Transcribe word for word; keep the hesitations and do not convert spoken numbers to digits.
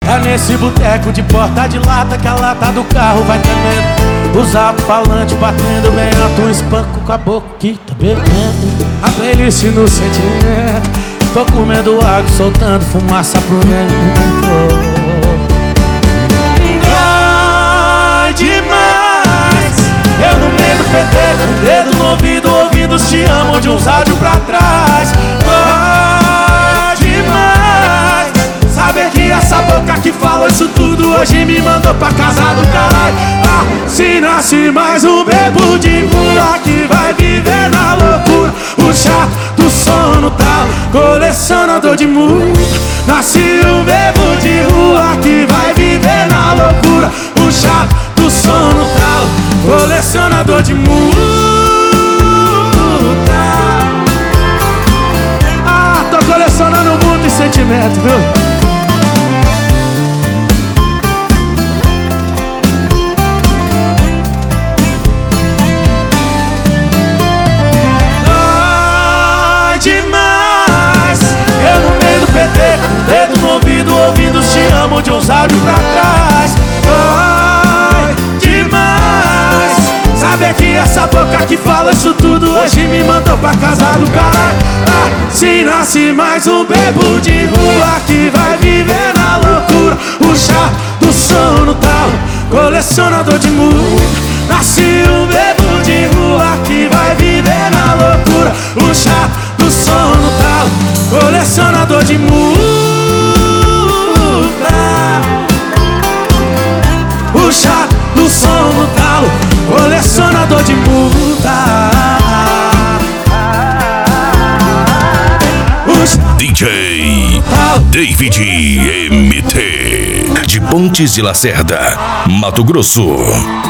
É nesse boteco de porta de lata que a lata do carro vai tremendo. Os alto-falantes batendo bem alto, um espanco com a boca que tá bebendo. A playlist no sentimento, tô comendo água, soltando fumaça pro vento. Dói demais, eu no meio do P T, com o dedo no ouvido, ouvindo os te amo de uns áudios pra trás. Dói demais saber que essa boca que falou isso tudo hoje me mandou pra casa do caralho. Ah, se nasce mais um bebo de rua que vai viver na loucura. O chato do sono tá colecionador de multa. Nasce um bebo de rua que vai viver na loucura. O chato do sono tá colecionador de multa. Ah, tô colecionando muito e sentimento, viu? Com o dedo no ouvido, ouvindo os te amo de uns áudios pra trás. Ai, demais saber que essa boca que fala isso tudo hoje me mandou pra casa do caralho. Ah, se nasce mais um bebo de rua que vai viver na loucura. O chato do sono tal, colecionador de multa. Nasce um bebo de rua que vai viver na loucura. O chato do sono tal, colecionador de multa. O chato do sono tal, colecionador de multa. D J David M T de Pontes de Lacerda, Mato Grosso.